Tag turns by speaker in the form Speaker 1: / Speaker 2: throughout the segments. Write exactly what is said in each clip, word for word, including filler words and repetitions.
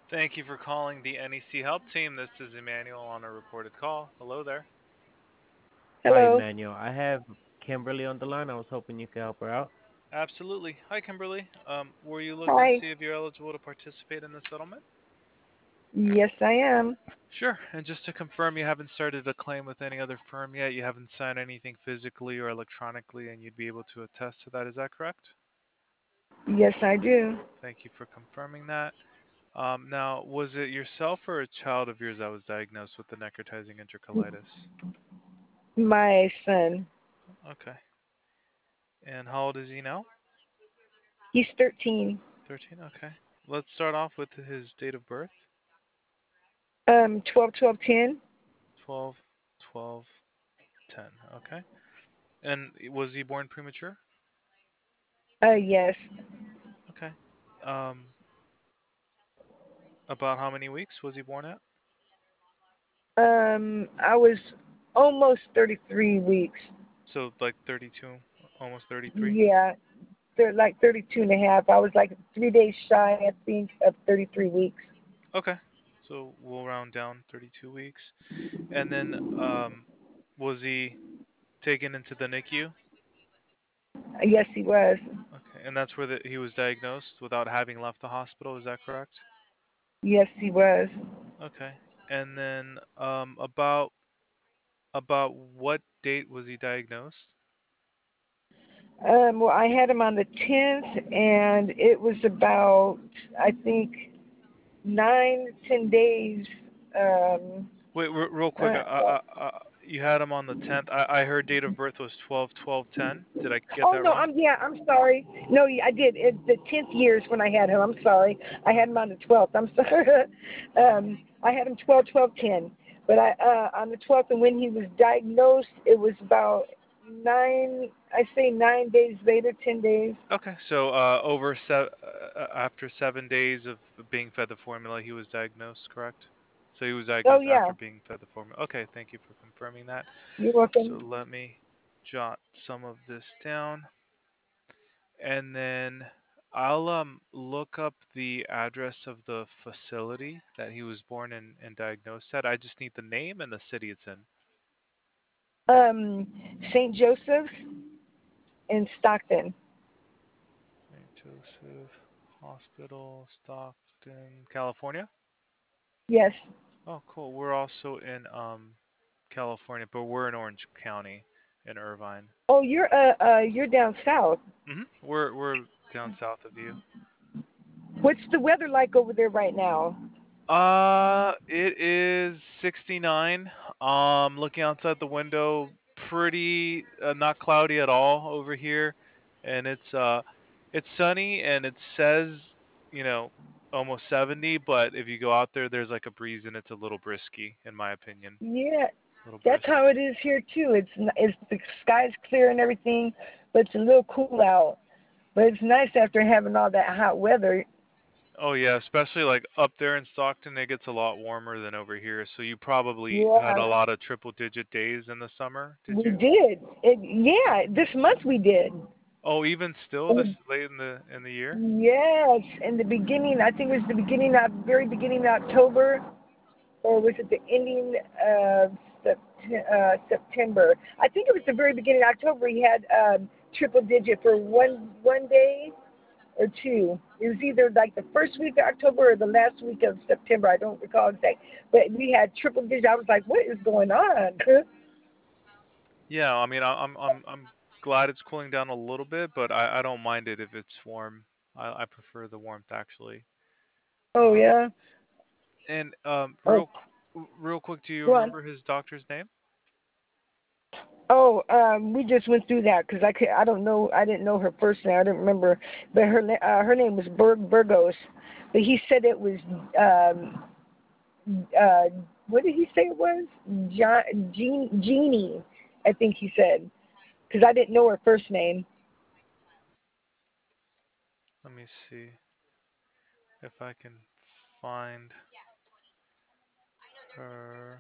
Speaker 1: Thank you for calling the N E C Help Team. This is Emmanuel on a recorded call. Hello there.
Speaker 2: Hi,
Speaker 3: Hello.
Speaker 2: Emmanuel. I have Kimberly on the line. I was hoping you could help her out.
Speaker 1: Absolutely. Hi, Kimberly. Um, were you looking to
Speaker 3: Hi.
Speaker 1: see if you're eligible to participate in the settlement?
Speaker 3: Yes, I am.
Speaker 1: Sure. And just to confirm, you haven't started a claim with any other firm yet. You haven't signed anything physically or electronically, and you'd be able to attest to that. Is that correct?
Speaker 3: Yes, I do.
Speaker 1: Thank you for confirming that. Um, now, was it yourself or a child of yours that was diagnosed with the necrotizing enterocolitis?
Speaker 3: My son.
Speaker 1: Okay. And how old is he now?
Speaker 3: He's thirteen.
Speaker 1: thirteen? Okay. Let's start off with his date of birth.
Speaker 3: Um, twelve, twelve, ten.
Speaker 1: twelve, twelve, ten. Okay. And was he born premature?
Speaker 3: Uh, yes.
Speaker 1: Okay. Um, about how many weeks was he born at?
Speaker 3: Um, I was almost thirty-three weeks.
Speaker 1: So like thirty-two, almost thirty-three.
Speaker 3: Yeah, they're like thirty-two and a half. I was like three days shy, I think, of thirty-three weeks.
Speaker 1: Okay. So we'll round down thirty-two weeks. And then um, was he taken into the N I C U?
Speaker 3: Yes, he was.
Speaker 1: Okay. And that's where the, he was diagnosed without having left the hospital. Is that correct?
Speaker 3: Yes, he was.
Speaker 1: Okay. And then um, about about what date was he diagnosed?
Speaker 3: Um, well, I had him on the tenth, and it was about, I think, nine, ten days. Um,
Speaker 1: Wait, re- real quick.
Speaker 3: uh,
Speaker 1: I, I, I, you had him on the tenth. I, I heard date of birth was twelve, twelve, ten. Did I get
Speaker 3: Oh
Speaker 1: that
Speaker 3: no,
Speaker 1: wrong?
Speaker 3: I'm yeah, I'm sorry. No, I did. It's the tenth years when I had him. I'm sorry. I had him on the twelfth. I'm sorry. um, I had him twelve, twelve, ten. But I uh, on the twelfth, and when he was diagnosed, it was about nine. I say nine days later, ten days.
Speaker 1: Okay, so uh, over se- uh, uh, after seven days of being fed the formula, he was diagnosed, correct? So he was
Speaker 3: Oh
Speaker 1: diagnosed
Speaker 3: yeah,
Speaker 1: after being fed the formula. Okay, thank you for confirming that.
Speaker 3: you're
Speaker 1: So
Speaker 3: welcome.
Speaker 1: let me jot some of this down, and then I'll um look up the address of the facility that he was born and, and diagnosed at. I just need the name and the city it's in.
Speaker 3: Um, Saint Joseph's in Stockton.
Speaker 1: Saint Joseph Hospital, Stockton, California.
Speaker 3: Yes.
Speaker 1: Oh, cool. We're also in um California, but we're in Orange County in Irvine.
Speaker 3: Oh, you're uh uh you're down south.
Speaker 1: Mhm. We're we're down south of you.
Speaker 3: What's the weather like over there right now?
Speaker 1: Uh, it is sixty-nine. Um, looking outside the window, pretty uh, not cloudy at all over here, and it's uh, it's sunny and it says, you know, almost seventy. But if you go out there, there's like a breeze and it's a little brisky, in my opinion,
Speaker 3: Yeah,
Speaker 1: a little
Speaker 3: that's
Speaker 1: brisk.
Speaker 3: how it is here too. It's n- it's the sky's clear and everything, but it's a little cool out. But it's nice after having all that hot weather.
Speaker 1: Oh yeah, especially like up there in Stockton, it gets a lot warmer than over here. So you probably had
Speaker 3: Yeah,
Speaker 1: a lot of triple digit days in the summer, did
Speaker 3: we
Speaker 1: you?
Speaker 3: did. It yeah, this month we did.
Speaker 1: Oh, even still this
Speaker 3: And
Speaker 1: late in the in the year?
Speaker 3: yes, in the beginning, I think it was the beginning of very beginning of October, or was it the ending of Sept- uh, September? I think it was the very beginning of October. He had um, triple digit for one one day or two. It was either like the first week of October or the last week of September. I don't recall exactly. But we had triple digit. I was like, what is going on?
Speaker 1: Yeah, I mean, I, I'm I'm I'm glad it's cooling down a little bit, but I I don't mind it if it's warm. I I prefer the warmth actually.
Speaker 3: Oh
Speaker 1: Um,
Speaker 3: yeah.
Speaker 1: and um,
Speaker 3: Oh,
Speaker 1: real qu- real quick, do you
Speaker 3: go on.
Speaker 1: remember his doctor's name?
Speaker 3: Oh, um, we just went through that because I could, I don't know, I didn't know her first name. I didn't remember, but her na- uh, her name was Berg Burgos, but he said it was um uh what did he say it was? John Jean Jeannie, I think he said, because I didn't know her first name.
Speaker 1: Let me see if I can find her.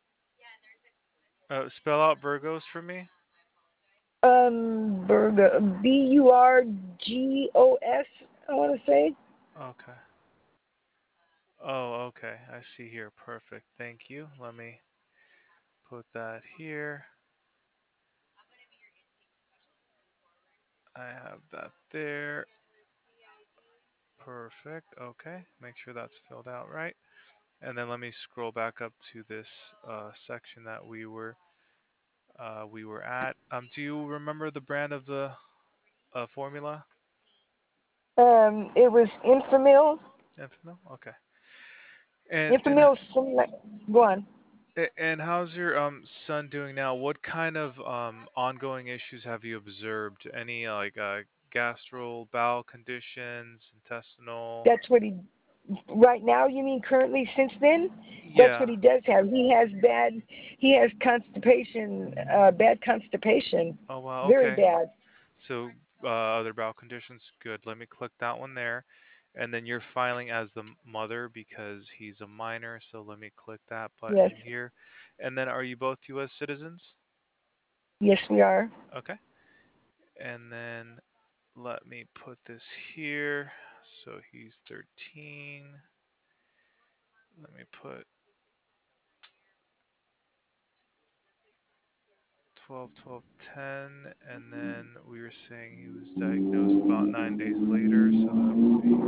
Speaker 1: Uh, spell out Virgos for me.
Speaker 3: Um, Burgos, B U R G O S, I want to say.
Speaker 1: Okay. Oh, okay. I see here. Perfect. Thank you. Let me put that here. I have that there. Perfect. Okay. Make sure that's filled out right. And then let me scroll back up to this uh, section that we were uh, we were at. Um, do you remember the brand of the uh, formula?
Speaker 3: Um, it was Infamil.
Speaker 1: Infamil. Okay. And and
Speaker 3: Infamil. Some like, go on.
Speaker 1: A- And how's your um son doing now? What kind of um ongoing issues have you observed? Any uh, like uh gastro bowel conditions, intestinal?
Speaker 3: That's what he. Right now, you mean currently? Since then, that's what
Speaker 1: Yeah.
Speaker 3: he does have. He has bad. He has constipation. Uh, bad constipation.
Speaker 1: Oh wow,
Speaker 3: Very
Speaker 1: okay.
Speaker 3: bad.
Speaker 1: So uh other bowel conditions, good. Let me click that one there. And then you're filing as the m- mother because he's a minor, so let me click that
Speaker 3: Yes.
Speaker 1: button here. And then are you both U S citizens?
Speaker 3: Yes, we are.
Speaker 1: Okay. And then let me put this here. So he's thirteen. Let me put twelve, twelve, ten. And then we were saying he was diagnosed about nine days later. So that would be.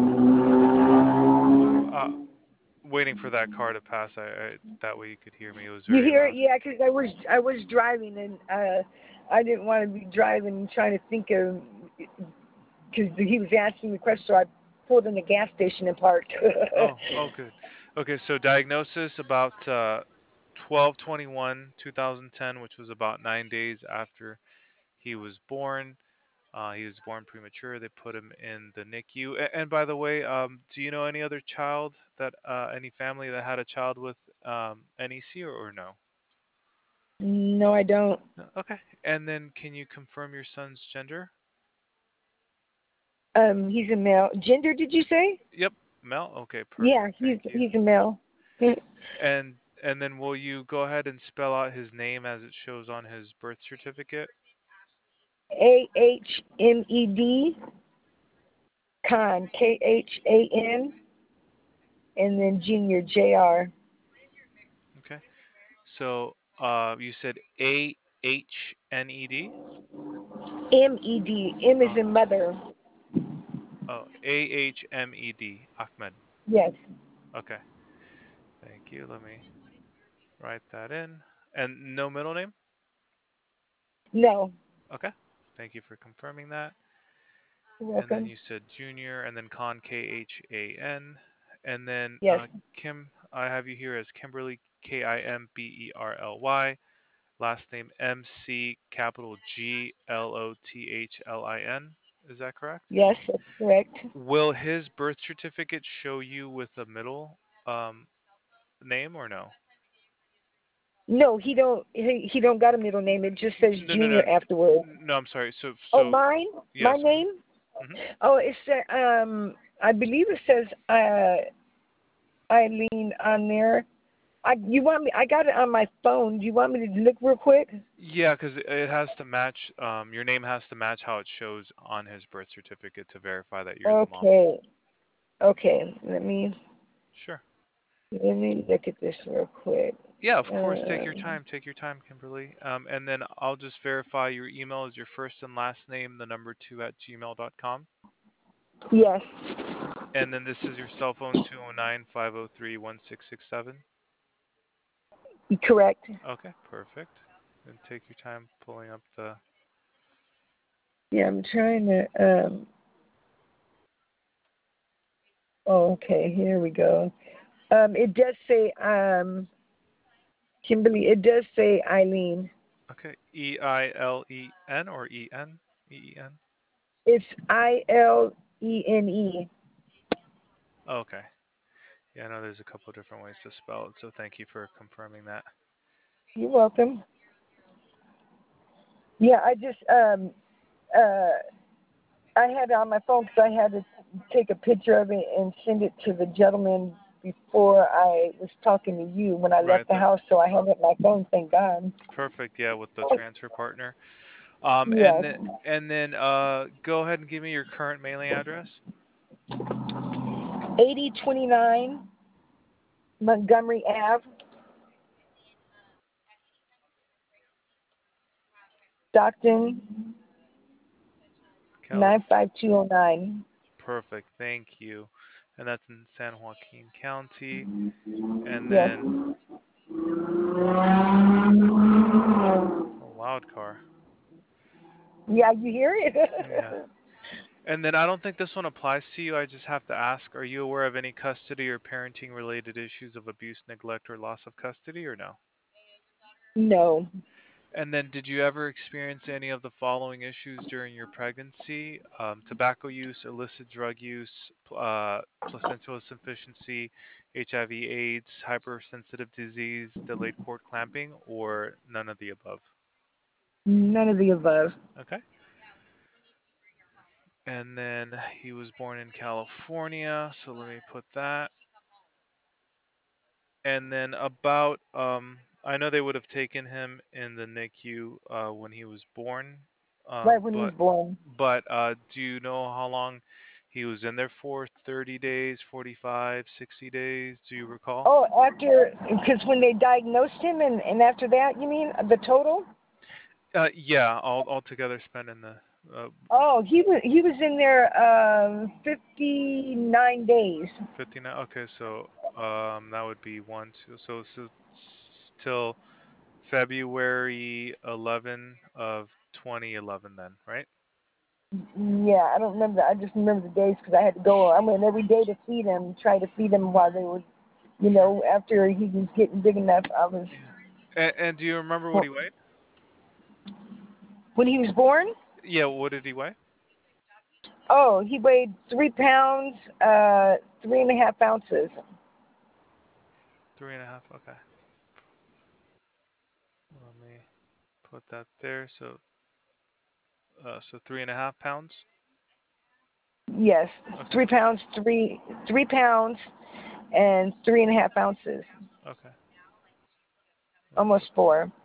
Speaker 1: Uh, waiting for that car to pass. I, I That way you could hear me. It was
Speaker 3: You
Speaker 1: very
Speaker 3: hear it?
Speaker 1: loud.
Speaker 3: Yeah, 'cause I was I was driving and uh, I didn't want to be driving and trying to think of because he was asking the question, so I pulled in the gas station and parked.
Speaker 1: Oh, oh, good. Okay, so diagnosis about uh, twelve twenty-one twenty ten, which was about nine days after he was born. Uh, he was born premature. They put him in the N I C U. A- And by the way, um, do you know any other child that, uh, any family that had a child with um, N E C or, or no?
Speaker 3: No, I don't.
Speaker 1: No? Okay. And then can you confirm your son's gender?
Speaker 3: Um, he's a male. Gender? Did you say?
Speaker 1: Yep, Mel. Okay,
Speaker 3: Yeah,
Speaker 1: perfect.
Speaker 3: he's
Speaker 1: Thank you.
Speaker 3: he's a male.
Speaker 1: And and then will you go ahead and spell out his name as it shows on his birth certificate?
Speaker 3: A H M E D Khan K H A N and then Junior J R
Speaker 1: Okay. So uh, you said A H N E D?
Speaker 3: M E D. M is
Speaker 1: Uh,
Speaker 3: in mother.
Speaker 1: oh, A H M E D, Ahmed.
Speaker 3: Yes.
Speaker 1: Okay. Thank you. Let me write that in. And no middle name?
Speaker 3: No.
Speaker 1: Okay. Thank you for confirming that.
Speaker 3: You're
Speaker 1: And then
Speaker 3: welcome.
Speaker 1: you said Junior, and then Khan, K H A N. And then
Speaker 3: Yes.
Speaker 1: uh, Kim, I have you here as Kimberly, K I M B E R L Y. Last name M C capital G L O T H L I N. Is that correct?
Speaker 3: Yes, that's correct.
Speaker 1: Will his birth certificate show you with a middle um, name or no?
Speaker 3: No, he don't. He, he don't got a middle name. It just says
Speaker 1: No, no, no,
Speaker 3: Junior afterwards.
Speaker 1: no. I'm sorry. So,
Speaker 3: Oh,
Speaker 1: so
Speaker 3: mine. My
Speaker 1: yes.
Speaker 3: name.
Speaker 1: Mm-hmm.
Speaker 3: Oh, it says. Um, I believe it says uh, Eileen on there. I you want me? I got it on my phone. Do you want me to look real quick?
Speaker 1: Yeah, because it has to match. Um, your name has to match how it shows on his birth certificate to verify that you're the mom.
Speaker 3: Okay. Okay. Let me
Speaker 1: Sure.
Speaker 3: let me look at this real quick.
Speaker 1: Yeah, of course. Take your
Speaker 3: Um,
Speaker 1: time. Take your time, Kimberly. Um, and then I'll just verify your email is your first and last name, the number two at gmail dot com.
Speaker 3: yes.
Speaker 1: And then this is your cell phone, two oh nine, five oh three, one six six seven.
Speaker 3: Correct.
Speaker 1: Okay, perfect. And take your time pulling up the.
Speaker 3: Yeah, I'm trying to. Um. Oh, okay. Here we go. Um, it does say um, Kimberly. It does say Eileen.
Speaker 1: Okay, E I L E N or E N? E E N?
Speaker 3: It's I L E N E.
Speaker 1: Okay. Yeah, I know there's a couple of different ways to spell it, so thank you for confirming that.
Speaker 3: You're welcome. Yeah, I just um uh I had it on my phone because I had to take a picture of it and send it to the gentleman before I was talking to you when I
Speaker 1: Right,
Speaker 3: left the
Speaker 1: the
Speaker 3: house. So I had it on my phone. Thank God.
Speaker 1: perfect, yeah, with the transfer partner. Um, and
Speaker 3: Yes.
Speaker 1: then and then uh, go ahead and give me your current mailing address.
Speaker 3: eighty twenty-nine Montgomery Ave, Stockton,
Speaker 1: Calif.
Speaker 3: nine five two oh nine.
Speaker 1: Perfect. Thank you. And that's in San Joaquin County. And
Speaker 3: Yes.
Speaker 1: then a loud car.
Speaker 3: Yeah, you hear it?
Speaker 1: Yeah. And then I don't think this one applies to you. I just have to ask, are you aware of any custody or parenting related issues of abuse, neglect, or loss of custody or no?
Speaker 3: No.
Speaker 1: And then did you ever experience any of the following issues during your pregnancy? Um, tobacco use, illicit drug use, pl- uh, placental insufficiency, H I V AIDS, hypersensitive disease, delayed cord clamping, or none of the above?
Speaker 3: None of the above.
Speaker 1: Okay. And then he was born in California, so let me put that. And then about, um, I know they would have taken him in the N I C U uh, when he was born,
Speaker 3: Right
Speaker 1: um,
Speaker 3: when he was
Speaker 1: but
Speaker 3: born.
Speaker 1: but uh, do you know how long he was in there for? thirty days, forty-five, sixty days? Do you recall?
Speaker 3: Oh, after, because when they diagnosed him, and, and after that, you mean the total?
Speaker 1: Uh, yeah, all altogether spent in the uh,
Speaker 3: Oh, he was he was in there um, fifty-nine days.
Speaker 1: fifty-nine. Okay, so um, that would be one, two, so, so s- till February eleventh of twenty eleven, then, right?
Speaker 3: Yeah, I don't remember. I just remember the days because I had to go. I went every day to feed him, try to feed him while they were, you
Speaker 1: Sure.
Speaker 3: know, after he was getting big enough. I was
Speaker 1: Yeah. And, and do you remember what he weighed?
Speaker 3: when he was born.
Speaker 1: Yeah, what did he weigh?
Speaker 3: Oh, he weighed three pounds, uh, three and a half ounces.
Speaker 1: Three and a half. Okay. Let me put that there. So, uh, so three and a half pounds.
Speaker 3: Yes,
Speaker 1: Okay.
Speaker 3: three pounds, three three pounds, and three and a half ounces,
Speaker 1: Okay. Let me put
Speaker 3: almost
Speaker 1: that.
Speaker 3: four.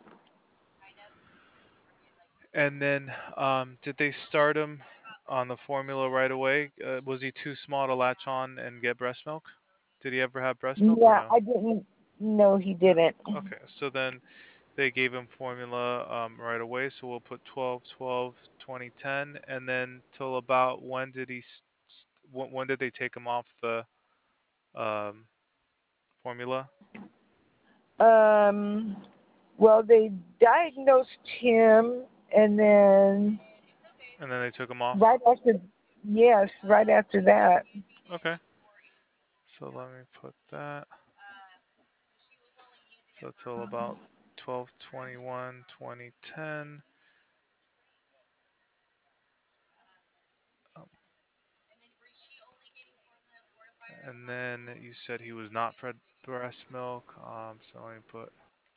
Speaker 1: And then, um, did they start him on the formula right away? Uh, was he too small to latch on and get breast milk? Did he ever have breast milk or
Speaker 3: Yeah,
Speaker 1: no?
Speaker 3: I didn't. No, he
Speaker 1: No.
Speaker 3: didn't.
Speaker 1: Okay. So then they gave him formula um, right away. So we'll put twelve, twelve, twenty, ten, and then till about when did he? s- s- When, when did they take him off the um, formula?
Speaker 3: Um, well, they diagnosed him, and then
Speaker 1: And then they took him off.
Speaker 3: right after, yes, right after that.
Speaker 1: Okay. So let me put that. So till about twelve, twenty-one, twenty ten. Um, and then you said he was not fed breast milk. Um, so let me put.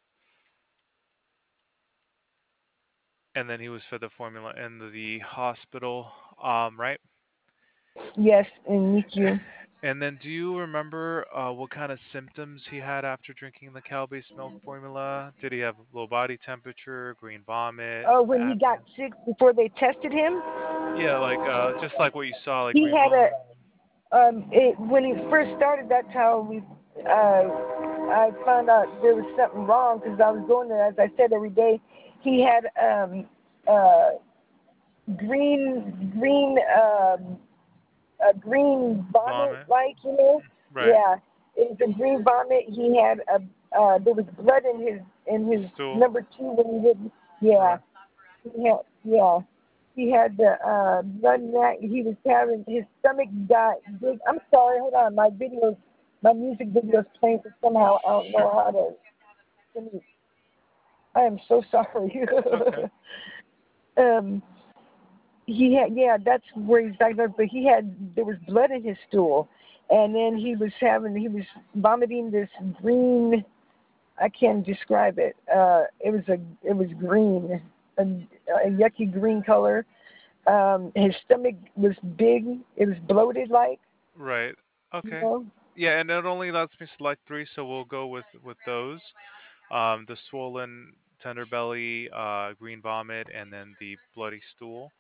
Speaker 1: And then he was fed the formula in the hospital. Um, right?
Speaker 3: Yes, in NICU.
Speaker 1: And then do you remember uh, what kind of symptoms he had after drinking the cow-based milk formula? Did he have low body temperature, green vomit,
Speaker 3: Oh, when he got
Speaker 1: apnea?
Speaker 3: sick before they tested him,
Speaker 1: Yeah, like uh, just like what you saw, like
Speaker 3: he
Speaker 1: green
Speaker 3: had
Speaker 1: vomit.
Speaker 3: a um. It, when he first started, that's how we. Uh, I found out there was something wrong because I was going there, as I said, every day. He had um uh green green um a green vomit,
Speaker 1: Vomit.
Speaker 3: like, you know.
Speaker 1: Right.
Speaker 3: Yeah, it was a green vomit. He had a uh, there was blood in his in his
Speaker 1: Stool.
Speaker 3: number two when he did. Yeah,
Speaker 1: Right.
Speaker 3: he had yeah. He had the uh, blood in that. He was having his stomach got big. I'm sorry, hold on. My videos, my music videos playing for somehow. I don't know how to. Let me, I am so sorry.
Speaker 1: It's okay.
Speaker 3: um, he had, yeah, that's where he's diagnosed, but he had, there was blood in his stool, and then he was having, he was vomiting this green, I can't describe it. Uh, it was a, it was green, a, a yucky green color. Um, his stomach was big. It was bloated, like,
Speaker 1: Right.
Speaker 3: you
Speaker 1: Okay.
Speaker 3: know.
Speaker 1: Yeah, and it only lets me select three, so we'll go with with those. Um, the swollen tender belly, uh, green vomit, and then the bloody stool.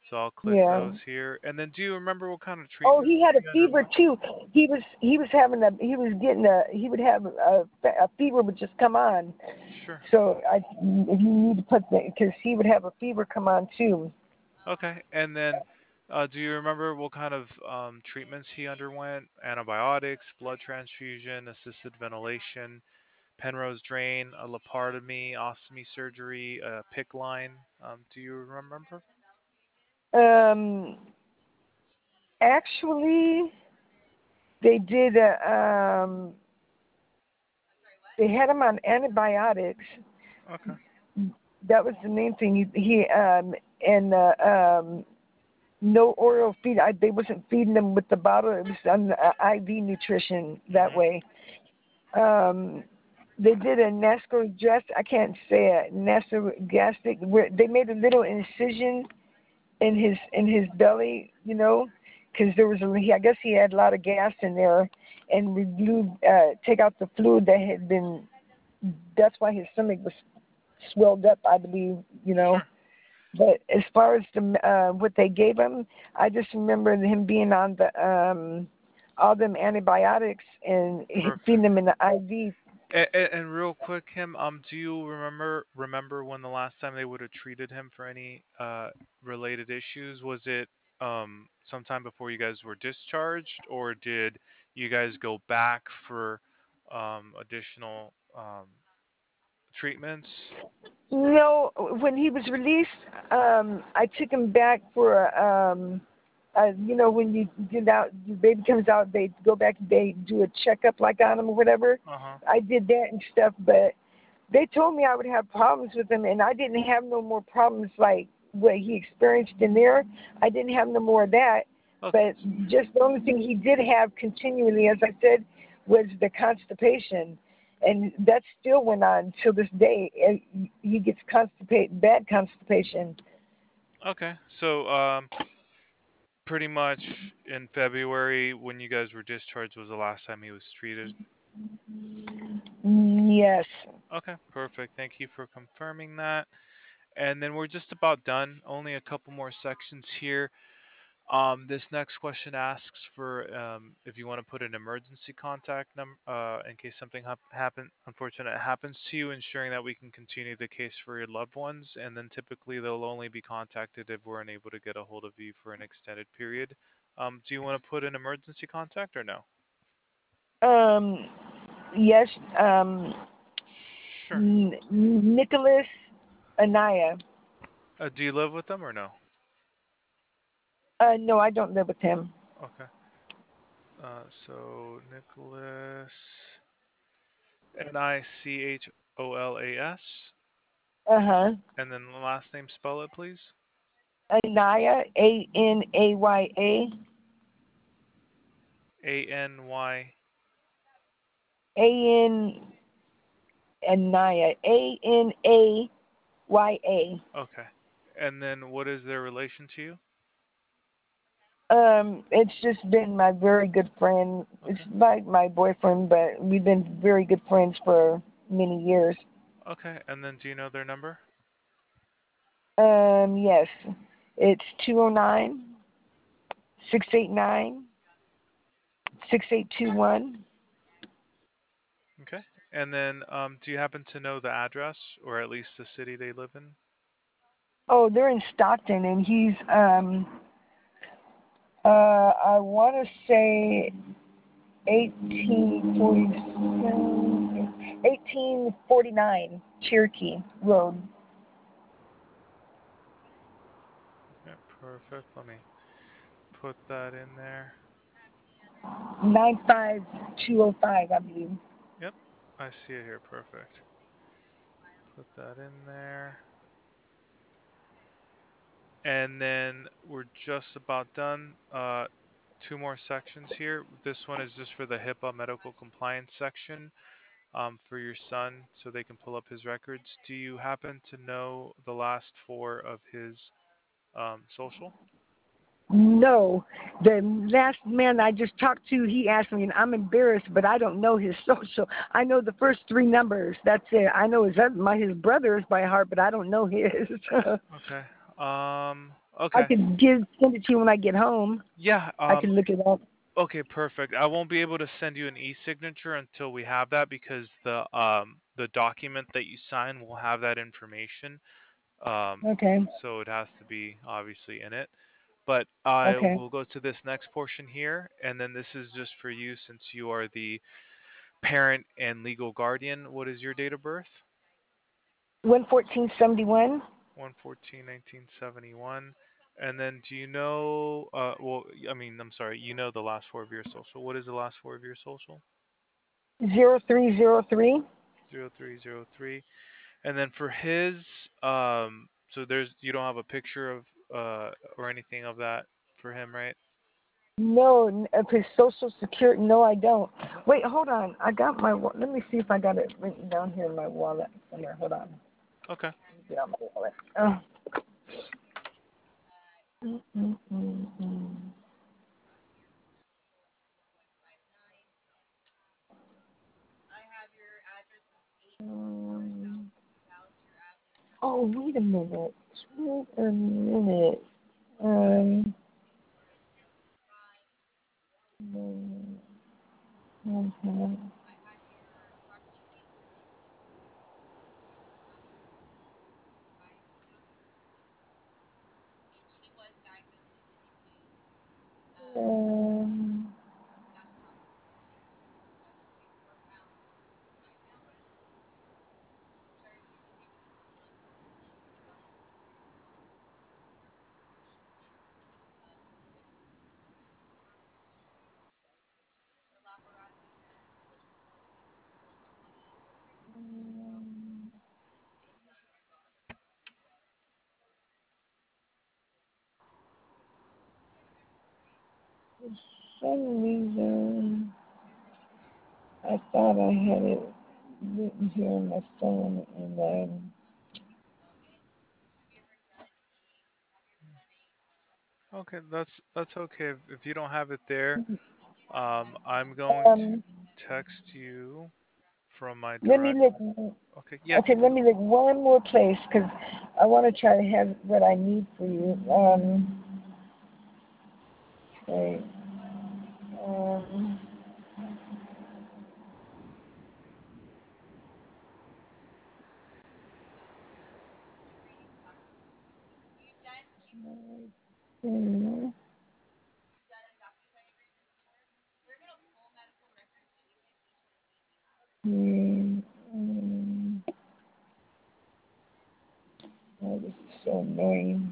Speaker 1: So I'll click
Speaker 3: Yeah.
Speaker 1: those here. And then do you remember what kind of
Speaker 3: Oh,
Speaker 1: treatments
Speaker 3: he had a
Speaker 1: he
Speaker 3: fever
Speaker 1: underwent?
Speaker 3: too. He was he was having a he was getting a he would have a, a fever would just come on.
Speaker 1: Sure.
Speaker 3: So I if you need to put that because he would have a fever come on too.
Speaker 1: Okay. And then uh, do you remember what kind of um, treatments he underwent? Antibiotics, blood transfusion, assisted ventilation, Penrose drain, a laparotomy, ostomy surgery, a PICC line. Um, do you remember?
Speaker 3: Um, actually, they did a um they had him on antibiotics.
Speaker 1: Okay.
Speaker 3: That was the main thing. He, he um and uh, um no oral feed. I, they wasn't feeding them with the bottle. It was on uh, I V nutrition that
Speaker 1: Mhm.
Speaker 3: way. Um, they did a nasogast. I can't say it. Nasogastric. Where they made a little incision in his in his belly, you know, because there was a. He, I guess he had a lot of gas in there, and we blew uh, take out the fluid that had been. That's why his stomach was swelled up, I believe, you know.
Speaker 1: Sure.
Speaker 3: But as far as the uh, what they gave him, I just remember him being on the um, all them antibiotics and feeding
Speaker 1: Perfect.
Speaker 3: him in the I V.
Speaker 1: And, and real quick, him, um, do you remember remember when the last time they would have treated him for any uh related issues? Was it um sometime before you guys were discharged, or did you guys go back for um additional um treatments?
Speaker 3: No, when he was released, um, I took him back for um, uh, you know, when you get out, your baby comes out, they go back, they do a checkup like on him or whatever.
Speaker 1: Uh huh.
Speaker 3: I did that and stuff, but they told me I would have problems with him, and I didn't have no more problems like what he experienced in there. I didn't have no more of that,
Speaker 1: Okay.
Speaker 3: but just the only thing he did have continually, as I said, was the constipation, and that still went on till this day. And he gets constipated, bad constipation.
Speaker 1: Okay. So um pretty much in February when you guys were discharged was the last time he was treated.
Speaker 3: Yes.
Speaker 1: Okay, perfect. Thank you for confirming that. And then we're just about done. Only a couple more sections here. Um, this next question asks for um, if you want to put an emergency contact number uh, in case something hap- happen unfortunate happens to you, ensuring that we can continue the case for your loved ones. And then typically they'll only be contacted if we're unable to get a hold of you for an extended period. Um, do you want to put an emergency contact or no?
Speaker 3: Um. Yes. Um.
Speaker 1: Sure.
Speaker 3: N- Nicholas Anaya.
Speaker 1: Uh, do you live with them or no?
Speaker 3: Uh. No, I don't live with him.
Speaker 1: Okay. Uh, so Nicholas, N I C H O L A S,
Speaker 3: Uh huh.
Speaker 1: and then the last name, spell it, please.
Speaker 3: Anaya, A N A Y A,
Speaker 1: A N Y.
Speaker 3: A N Anaya, A N A Y A.
Speaker 1: Okay. And then what is their relation to you?
Speaker 3: Um, it's just been my very good friend. It's
Speaker 1: Okay.
Speaker 3: like my boyfriend, but we've been very good friends for many years.
Speaker 1: Okay. And then do you know their number?
Speaker 3: Um, yes, it's two oh nine, six eight nine, six eight two one.
Speaker 1: Okay. And then um, do you happen to know the address or at least the city they live in?
Speaker 3: Oh, they're in Stockton, and he's um, uh, I want to say eighteen forty-seven, eighteen forty-nine Cherokee Road,
Speaker 1: Okay, perfect. Let me put that in there.
Speaker 3: nine five two oh five, I believe.
Speaker 1: Yep. I see it here. Perfect. Put that in there. And then we're just about done. Uh, two more sections here. This one is just for the HIPAA medical compliance section um, for your son so they can pull up his records. Do you happen to know the last four of his um, social?
Speaker 3: No, the last man I just talked to, he asked me, and I'm embarrassed, but I don't know his social. I know the first three numbers. That's it. I know his my his brother's by heart, but I don't know his.
Speaker 1: Okay. Um,
Speaker 3: I
Speaker 1: Okay.
Speaker 3: could give send it to you when I get home.
Speaker 1: Yeah.
Speaker 3: I could
Speaker 1: Um.
Speaker 3: look it up.
Speaker 1: Okay. Perfect. I won't be able to send you an e-signature until we have that because the um the document that you sign will have that information. Um.
Speaker 3: Okay.
Speaker 1: So it has to be obviously in it. But I
Speaker 3: Okay.
Speaker 1: will go to this next portion here, and then this is just for you since you are the parent and legal guardian. What is your date of birth?
Speaker 3: One fourteen seventy one.
Speaker 1: one fourteen nineteen seventy-one. And then do you know, uh, well, I mean, I'm sorry, you know the last four of your social. What is the last four of your social?
Speaker 3: Zero three zero three.
Speaker 1: Zero three zero three. And then for his, um, so there's, you don't have a picture of, uh, or anything of that for him, right?
Speaker 3: No, n- of his social security. No, I don't. Wait, hold on. I got my. wa- Let me see if I got it written down here in my wallet somewhere. Hold on.
Speaker 1: Okay.
Speaker 3: Get out my wallet. Oh. Mm, mm, mm, mm. Um, oh, wait a minute. Wait a minute. Um. mm, mhm. Um. For some reason, I thought I had it written here on my phone, and um.
Speaker 1: Okay, that's that's okay. If, if you don't have it there, um, I'm going to
Speaker 3: Um,
Speaker 1: text you from my
Speaker 3: let me
Speaker 1: direct.
Speaker 3: look.
Speaker 1: Okay, yeah.
Speaker 3: Okay, let me look one more place because I want to try to have what I need for you. Um, okay. Um, hmm, hmm, hmm. Oh, this is so annoying.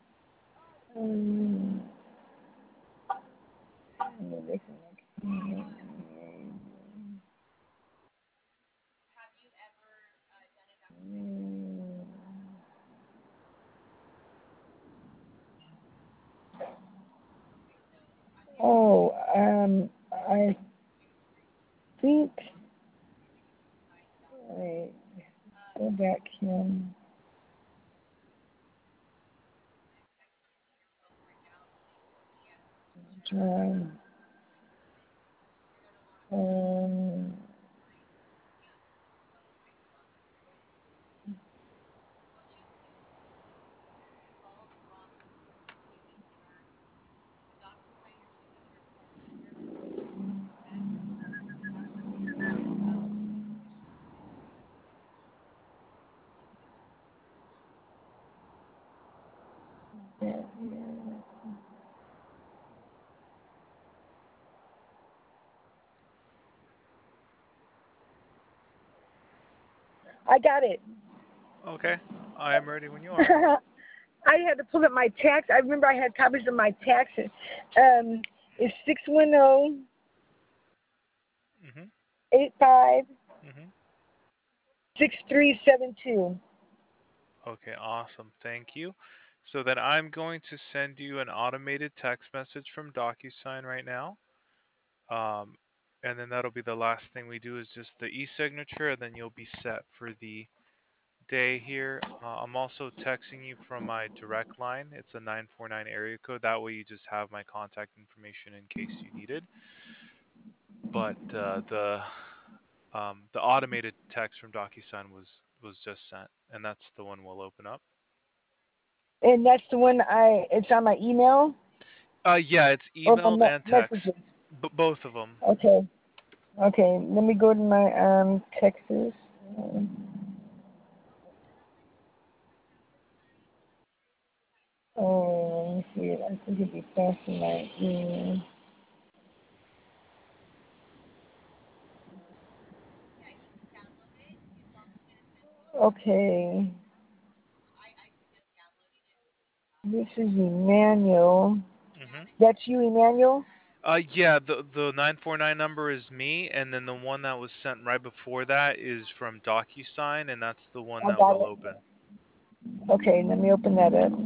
Speaker 3: Um, let me look. Hmm. Hmm. Oh, um, I think. Wait, go back here. John. Um, yeah, yeah. I got it.
Speaker 1: Okay, I am ready when you are.
Speaker 3: I had to pull up my tax. I remember I had copies of my taxes. Um, it's six one zero
Speaker 1: Mhm.
Speaker 3: eight five
Speaker 1: Mhm.
Speaker 3: six three seven two.
Speaker 1: Okay, awesome. Thank you. So then I'm going to send you an automated text message from DocuSign right now. Um, and then that'll be the last thing we do is just the e-signature, and then you'll be set for the day here. Uh, I'm also texting you from my direct line. It's a nine four nine area code. That way you just have my contact information in case you needed. But uh, the um, the automated text from DocuSign was was just sent, and that's the one we'll open up.
Speaker 3: And that's the one I. It's on my email
Speaker 1: Uh, yeah, it's
Speaker 3: or my
Speaker 1: emailed
Speaker 3: me-
Speaker 1: and text,
Speaker 3: messages.
Speaker 1: B- both of them.
Speaker 3: Okay. Okay. Let me go to my um Texas. Oh, let me see it. I think it'd be faster than my email. Okay. This is Emmanuel.
Speaker 1: Hmm.
Speaker 3: That's you, Emmanuel?
Speaker 1: Uh, yeah, the the nine four nine number is me, and then the one that was sent right before that is from DocuSign, and that's the one
Speaker 3: I
Speaker 1: that
Speaker 3: got
Speaker 1: will
Speaker 3: it.
Speaker 1: open.
Speaker 3: Okay, let me open that up.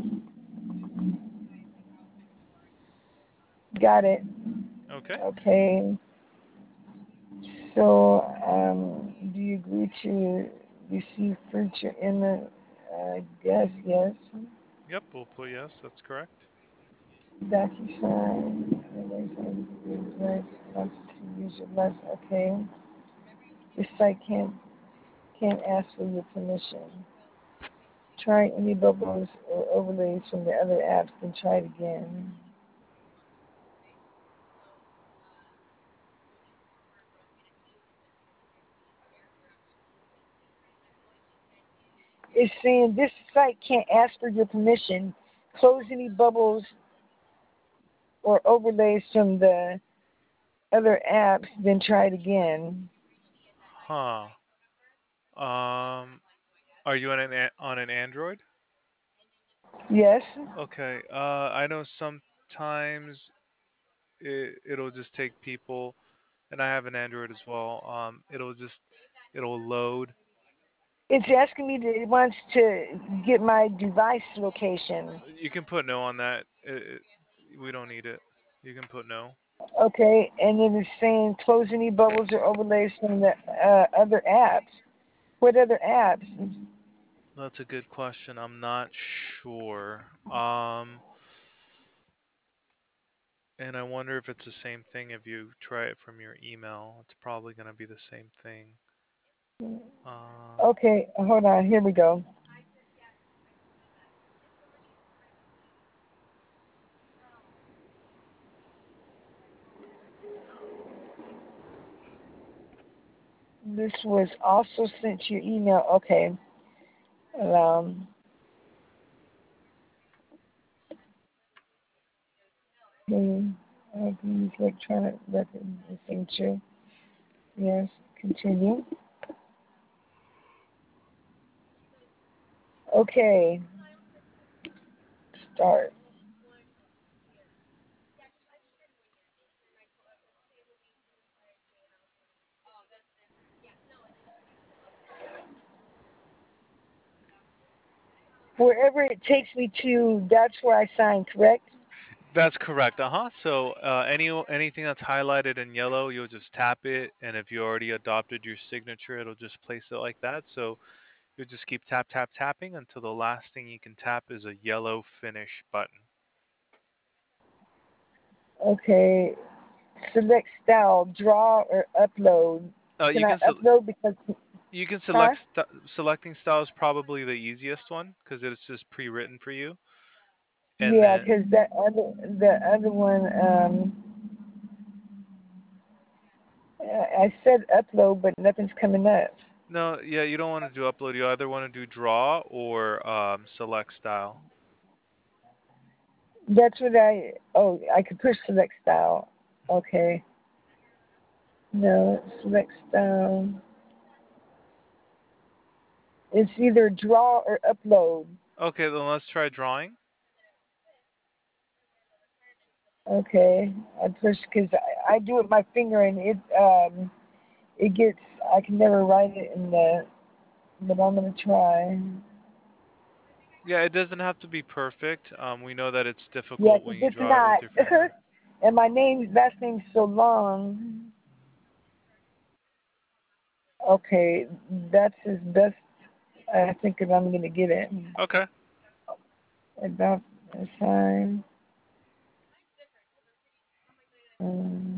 Speaker 3: Got it.
Speaker 1: Okay.
Speaker 3: Okay. So, um, do you agree to receive furniture in the, uh, guess, yes.
Speaker 1: Yep, we'll put yes. That's correct.
Speaker 3: DocuSign. Wants to use your less. Okay. This site can't can't ask for your permission. Try any bubbles or overlays from the other apps, then try it again. It's saying this site can't ask for your permission. Close any bubbles or overlays from the other apps, then try it again.
Speaker 1: Huh. Um, are you on an a- on an Android?
Speaker 3: Yes.
Speaker 1: Okay. Uh, I know sometimes it it'll just take people, and I have an Android as well. Um, it'll just it'll load.
Speaker 3: It's asking me that it wants to get my device location.
Speaker 1: You can put no on that. It, it, we don't need it. You can put no.
Speaker 3: Okay, and then it's saying close any bubbles or overlays from the uh, other apps. What other apps?
Speaker 1: That's a good question. I'm not sure. Um, and I wonder if it's the same thing if you try it from your email. It's probably going to be the same thing. Uh,
Speaker 3: Okay, hold on. Here we go. This was also sent to your email. Okay. Um, hmm, I can use electronic record signature. Yes. Continue. Okay. Start. Wherever it takes me to, that's where I sign, correct?
Speaker 1: that's correct. Uh-huh. So, uh, any anything that's highlighted in yellow, you'll just tap it, and if you already adopted your signature, it'll just place it like that. So, you'll just keep tap tap tapping until the last thing you can tap is a yellow finish button.
Speaker 3: Okay. Select style, draw or upload.
Speaker 1: Uh,
Speaker 3: Can
Speaker 1: you
Speaker 3: I
Speaker 1: can se-
Speaker 3: upload because,
Speaker 1: you can
Speaker 3: huh?
Speaker 1: select st- selecting style is probably the easiest one because it's just pre-written for you. And
Speaker 3: Yeah,
Speaker 1: then
Speaker 3: because that other, the other one, um, I said upload, but nothing's coming up.
Speaker 1: no, yeah, you don't want to do upload. You either want to do draw or um, select style.
Speaker 3: That's what I, oh, I could push select style. Okay. No, select style. It's either draw or upload.
Speaker 1: Okay, then let's try drawing.
Speaker 3: Okay. I push because I, I do it with my finger and it, um, it gets, I can never write it in the, but I'm going to try.
Speaker 1: Yeah, it doesn't have to be perfect. Um, we know that it's
Speaker 3: Yeah,
Speaker 1: difficult when
Speaker 3: 'cause
Speaker 1: you
Speaker 3: it's
Speaker 1: draw it with
Speaker 3: not.
Speaker 1: your finger.
Speaker 3: And my name, last name's so long. Okay, that's as best I think that I'm going to get it.
Speaker 1: Okay.
Speaker 3: About the time. Um,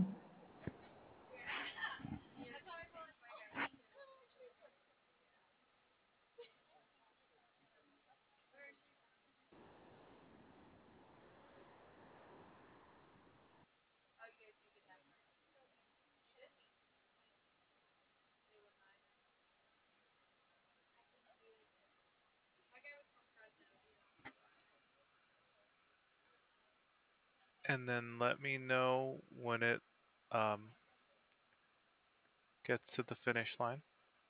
Speaker 1: and then let me know when it um, gets to the finish line.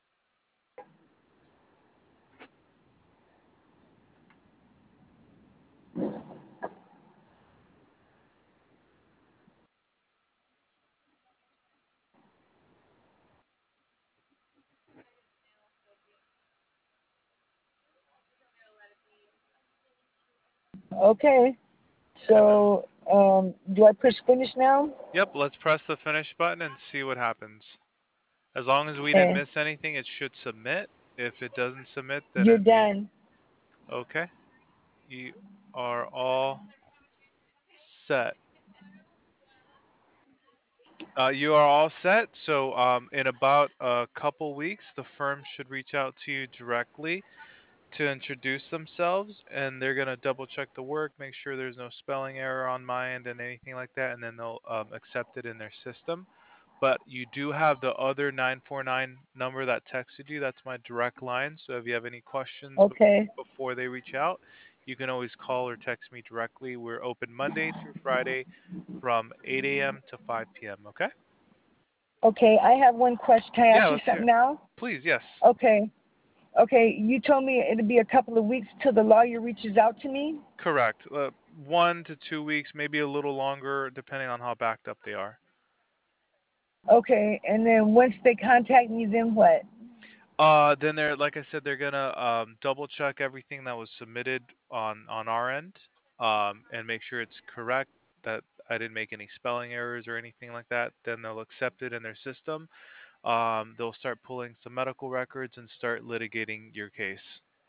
Speaker 3: Okay.
Speaker 1: And then,
Speaker 3: So, um, do I push finish now?
Speaker 1: yep, let's press the finish button and see what happens. As long as we didn't
Speaker 3: Okay.
Speaker 1: miss anything, it should submit. If it doesn't submit, then
Speaker 3: You're
Speaker 1: it means
Speaker 3: done.
Speaker 1: okay. You are all set. Uh, you are all set. So, um, in about a couple weeks, the firm should reach out to you directly to introduce themselves, and they're gonna double check the work, make sure there's no spelling error on my end and anything like that, and then they'll um, accept it in their system. But you do have the other nine four nine number that texted you. That's my direct line. So if you have any questions
Speaker 3: Okay.
Speaker 1: before they reach out, you can always call or text me directly. We're open Monday through Friday from eight a m to five p m. Okay?
Speaker 3: Okay. I have one question. Can I
Speaker 1: Yeah,
Speaker 3: ask you
Speaker 1: let's hear
Speaker 3: something
Speaker 1: it.
Speaker 3: now?
Speaker 1: Please, yes.
Speaker 3: Okay. Okay. You told me it'll be a couple of weeks till the lawyer reaches out to me.
Speaker 1: Correct. Uh, one to two weeks, maybe a little longer, depending on how backed up they are.
Speaker 3: Okay. And then once they contact me, then what?
Speaker 1: Uh, then they're like I said, they're gonna um, double check everything that was submitted on on our end, um, and make sure it's correct. That I didn't make any spelling errors or anything like that. Then they'll accept it in their system. Um, they'll start pulling some medical records and start litigating your case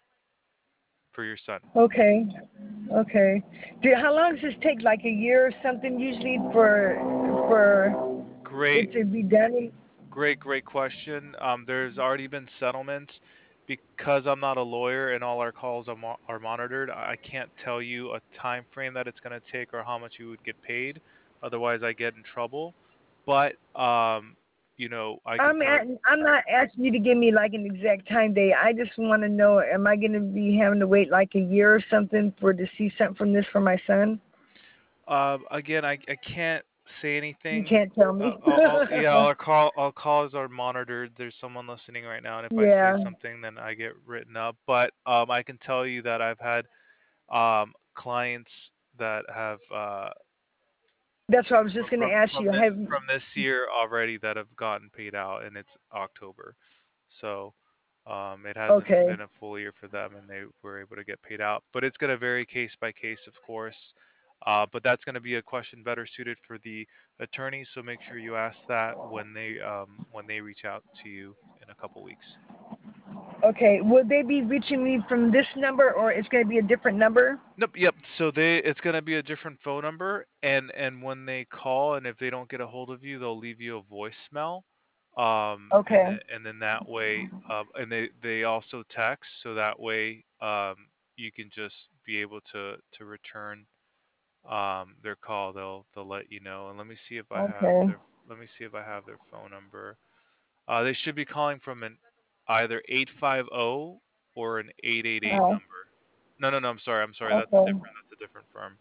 Speaker 1: for your son.
Speaker 3: Okay. Okay. Do, how long does this take? Like a year or something usually for for
Speaker 1: Great,
Speaker 3: it to be done?
Speaker 1: great, great question. Um, there's already been settlements. Because I'm not a lawyer and all our calls are, mo- are monitored, I can't tell you a time frame that it's going to take or how much you would get paid. Otherwise, I get in trouble. But um, you know, I can
Speaker 3: I'm
Speaker 1: tell.
Speaker 3: at, I'm not asking you to give me like an exact time date. I just want to know, am I going to be having to wait like a year or something for to see something from this for my son?
Speaker 1: Uh, again, I I can't say
Speaker 3: You
Speaker 1: anything.
Speaker 3: can't tell
Speaker 1: Uh,
Speaker 3: me.
Speaker 1: I'll, I'll, yeah, our call our calls are monitored. There's someone listening right now, and if I say
Speaker 3: Yeah,
Speaker 1: something, then I get written up. But um, I can tell you that I've had um clients that have uh
Speaker 3: that's what I was just
Speaker 1: from
Speaker 3: going to
Speaker 1: from
Speaker 3: ask
Speaker 1: from
Speaker 3: you. I
Speaker 1: this
Speaker 3: have,
Speaker 1: from this year already that have gotten paid out, and it's October. So um, it hasn't
Speaker 3: okay,
Speaker 1: been a full year for them, and they were able to get paid out. But it's going to vary case by case, of course. Uh, but that's going to be a question better suited for the attorney. So make sure you ask that when they um, when they reach out to you in a couple weeks.
Speaker 3: okay. Will they be reaching me from this number or it's going to be a different number?
Speaker 1: Nope. Yep. So they it's going to be a different phone number, and and when they call, and if they don't get a hold of you, they'll leave you a voicemail. Um, and
Speaker 3: Okay,
Speaker 1: then and then that way, um, and they they also text, so that way, um, you can just be able to to return um their call. They'll they'll let you know. And let me see if I have
Speaker 3: okay.
Speaker 1: their let me see if I have their phone number. Uh, they should be calling from an either eight five zero or an eight eight eight
Speaker 3: Uh,
Speaker 1: number. No, no, no. I'm sorry. I'm sorry. That's
Speaker 3: okay,
Speaker 1: different. That's a different firm.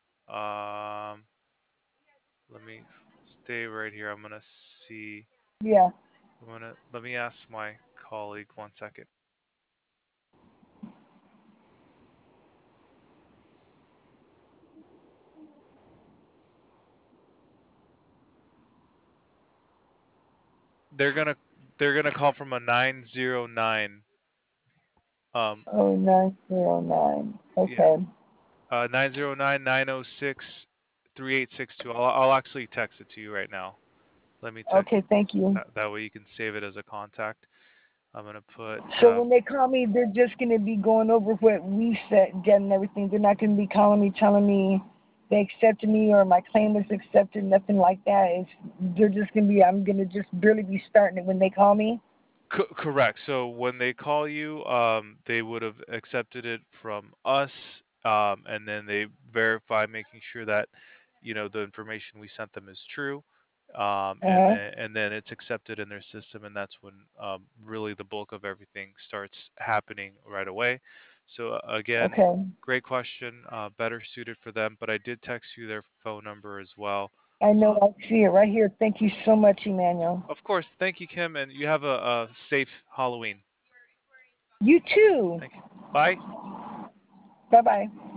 Speaker 1: Um, let me stay right here. I'm gonna see.
Speaker 3: yeah.
Speaker 1: I'm gonna let me ask my colleague one second. They're gonna they're gonna call from a nine zero nine. Um,
Speaker 3: Oh, nine zero nine.
Speaker 1: yeah.
Speaker 3: Okay,
Speaker 1: Uh, nine zero nine nine zero six three eight six two. I'll I'll actually text it to you right now. Let me text
Speaker 3: okay. Thank you.
Speaker 1: that. That way you can save it as a contact. I'm gonna put
Speaker 3: So
Speaker 1: um
Speaker 3: when they call me, they're just going to be going over what we said, done and everything. They're not going to be calling me, telling me they accepted me or my claim was accepted, nothing like that. It's, they're just going to be, I'm going to just barely be starting it when they call me.
Speaker 1: Co- correct. So when they call you, um, they would have accepted it from us, um, and then they verify, making sure that you know the information we sent them is true, um, and
Speaker 3: Uh-huh.
Speaker 1: then and then it's accepted in their system, and that's when um, really the bulk of everything starts happening right away. So uh, again,
Speaker 3: Okay.
Speaker 1: great question. Uh, better suited for them. But I did text you their phone number as well.
Speaker 3: I know. I see it right here. Thank you so much, Emmanuel.
Speaker 1: Of course. Thank you, Kim, and you have a, a safe Halloween.
Speaker 3: You too.
Speaker 1: Thank you. Bye.
Speaker 3: Bye bye.